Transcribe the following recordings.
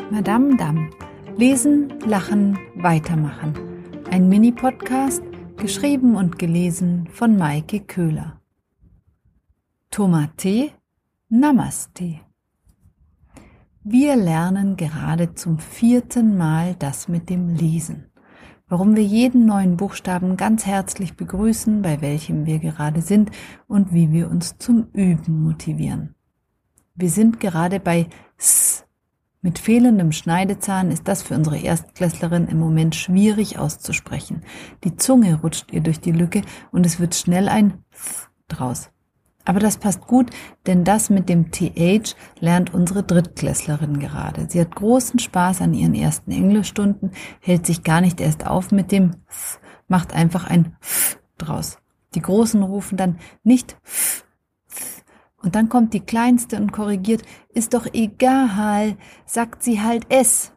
Madame Dam. Lesen, lachen, weitermachen. Ein Mini-Podcast, geschrieben und gelesen von Maike Köhler. Tomate, Namaste. Wir lernen gerade zum 4. Mal das mit dem Lesen. Warum wir jeden neuen Buchstaben ganz herzlich begrüßen, bei welchem wir gerade sind und wie wir uns zum Üben motivieren. Wir sind gerade bei S. Mit fehlendem Schneidezahn ist das für unsere Erstklässlerin im Moment schwierig auszusprechen. Die Zunge rutscht ihr durch die Lücke und es wird schnell ein Th draus. Aber das passt gut, denn das mit dem TH lernt unsere Drittklässlerin gerade. Sie hat großen Spaß an ihren ersten Englischstunden, hält sich gar nicht erst auf mit dem Th, macht einfach ein F draus. Die Großen rufen dann nicht F, Th. Und dann kommt die Kleinste und korrigiert, ist doch egal, sagt sie halt es.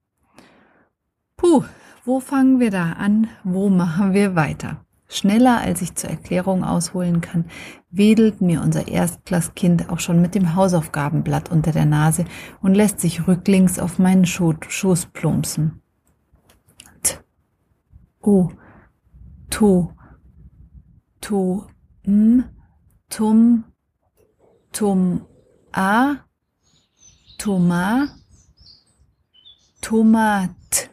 Puh, wo fangen wir da an? Wo machen wir weiter? Schneller, als ich zur Erklärung ausholen kann, wedelt mir unser Erstklasskind auch schon mit dem Hausaufgabenblatt unter der Nase und lässt sich rücklings auf meinen Schoß plumpsen. T, O, To, M, Tum, A, Toma, Tomat,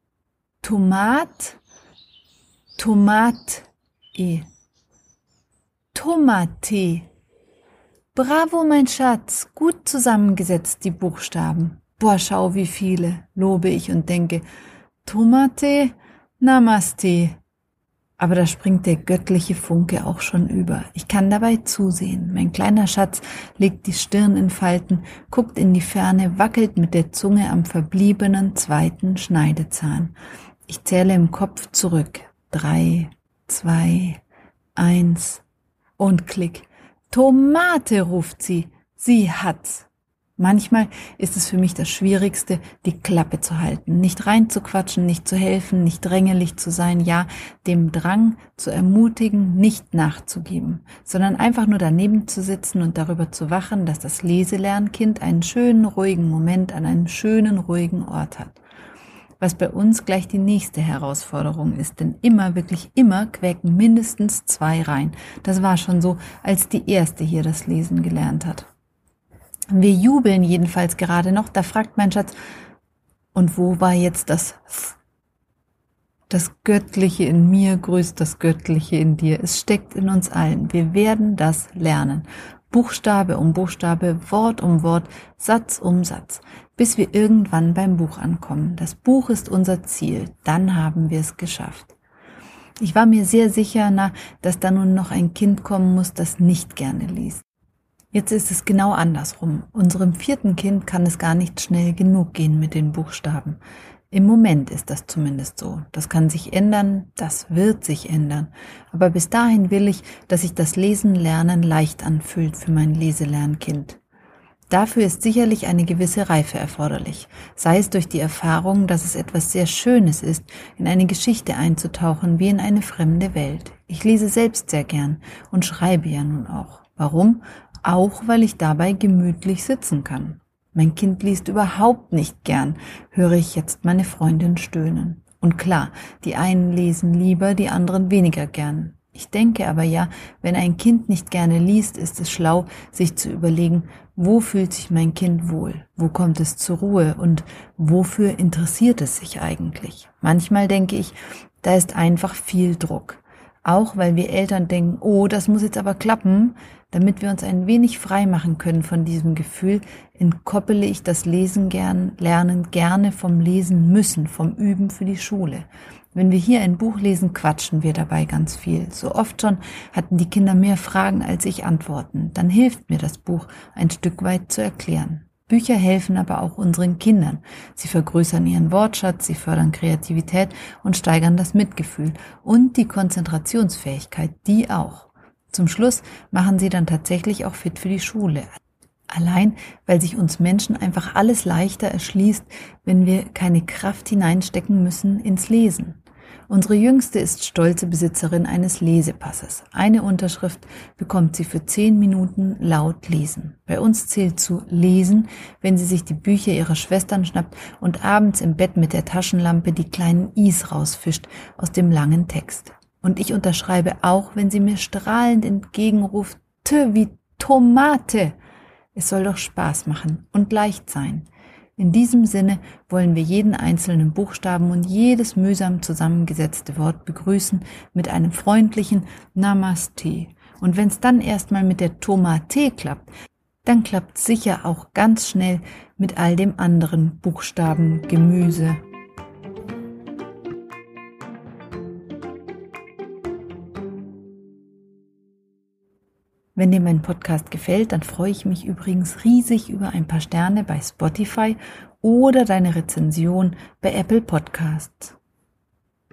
Tomate. Bravo, mein Schatz, gut zusammengesetzt, die Buchstaben. Boah, schau, wie viele, lobe ich und denke, Tomate, Namaste. Aber da springt der göttliche Funke auch schon über. Ich kann dabei zusehen. Mein kleiner Schatz legt die Stirn in Falten, guckt in die Ferne, wackelt mit der Zunge am verbliebenen 2. Schneidezahn. Ich zähle im Kopf zurück. 3, 2, 1 und klick. Tomate, ruft sie. Sie hat's. Manchmal ist es für mich das Schwierigste, die Klappe zu halten, nicht reinzuquatschen, nicht zu helfen, nicht drängelig zu sein, ja, dem Drang zu ermutigen, nicht nachzugeben, sondern einfach nur daneben zu sitzen und darüber zu wachen, dass das Leselernkind einen schönen, ruhigen Moment an einem schönen, ruhigen Ort hat. Was bei uns gleich die nächste Herausforderung ist, denn wirklich immer quäken mindestens 2 rein. Das war schon so, als die erste hier das Lesen gelernt hat. Wir jubeln jedenfalls gerade noch, da fragt mein Schatz, und wo war jetzt das Th? Das Göttliche in mir grüßt das Göttliche in dir. Es steckt in uns allen. Wir werden das lernen. Buchstabe um Buchstabe, Wort um Wort, Satz um Satz, bis wir irgendwann beim Buch ankommen. Das Buch ist unser Ziel, dann haben wir es geschafft. Ich war mir sehr sicher, dass da nun noch ein Kind kommen muss, das nicht gerne liest. Jetzt ist es genau andersrum. Unserem 4. Kind kann es gar nicht schnell genug gehen mit den Buchstaben. Im Moment ist das zumindest so. Das kann sich ändern, das wird sich ändern. Aber bis dahin will ich, dass sich das Lesen-Lernen leicht anfühlt für mein Leselernkind. Dafür ist sicherlich eine gewisse Reife erforderlich, sei es durch die Erfahrung, dass es etwas sehr Schönes ist, in eine Geschichte einzutauchen wie in eine fremde Welt. Ich lese selbst sehr gern und schreibe ja nun auch. Warum? Auch weil ich dabei gemütlich sitzen kann. Mein Kind liest überhaupt nicht gern, höre ich jetzt meine Freundin stöhnen. Und klar, die einen lesen lieber, die anderen weniger gern. Ich denke aber ja, wenn ein Kind nicht gerne liest, ist es schlau, sich zu überlegen, wo fühlt sich mein Kind wohl, wo kommt es zur Ruhe und wofür interessiert es sich eigentlich. Manchmal denke ich, da ist einfach viel Druck. Auch weil wir Eltern denken, oh, das muss jetzt aber klappen. Damit wir uns ein wenig frei machen können von diesem Gefühl, entkoppele ich das Lernen gerne vom Lesen müssen, vom Üben für die Schule. Wenn wir hier ein Buch lesen, quatschen wir dabei ganz viel. So oft schon hatten die Kinder mehr Fragen als ich Antworten. Dann hilft mir das Buch, ein Stück weit zu erklären. Bücher helfen aber auch unseren Kindern. Sie vergrößern ihren Wortschatz, sie fördern Kreativität und steigern das Mitgefühl und die Konzentrationsfähigkeit, die auch. Zum Schluss machen sie dann tatsächlich auch fit für die Schule. Allein, weil sich uns Menschen einfach alles leichter erschließt, wenn wir keine Kraft hineinstecken müssen ins Lesen. Unsere Jüngste ist stolze Besitzerin eines Lesepasses. Eine Unterschrift bekommt sie für 10 Minuten laut lesen. Bei uns zählt zu lesen, wenn sie sich die Bücher ihrer Schwestern schnappt und abends im Bett mit der Taschenlampe die kleinen I's rausfischt aus dem langen Text. Und ich unterschreibe auch, wenn sie mir strahlend entgegenruft, T wie Tomate. Es soll doch Spaß machen und leicht sein. In diesem Sinne wollen wir jeden einzelnen Buchstaben und jedes mühsam zusammengesetzte Wort begrüßen mit einem freundlichen Namaste. Und wenn es dann erstmal mit der Tomate klappt, dann klappt es sicher auch ganz schnell mit all dem anderen Buchstaben, Gemüse. Wenn dir mein Podcast gefällt, dann freue ich mich übrigens riesig über ein paar Sterne bei Spotify oder deine Rezension bei Apple Podcasts.